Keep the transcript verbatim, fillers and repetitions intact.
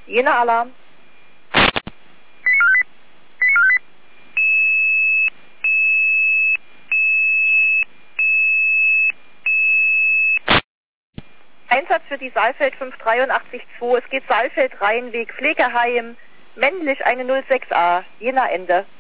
Jena-Alarm. Einsatz für die Saalfeld fünf drei acht zwei. Es geht Saalfeld Rheinweg, Pflegeheim, männlich eine null sechs a. Jena Ende.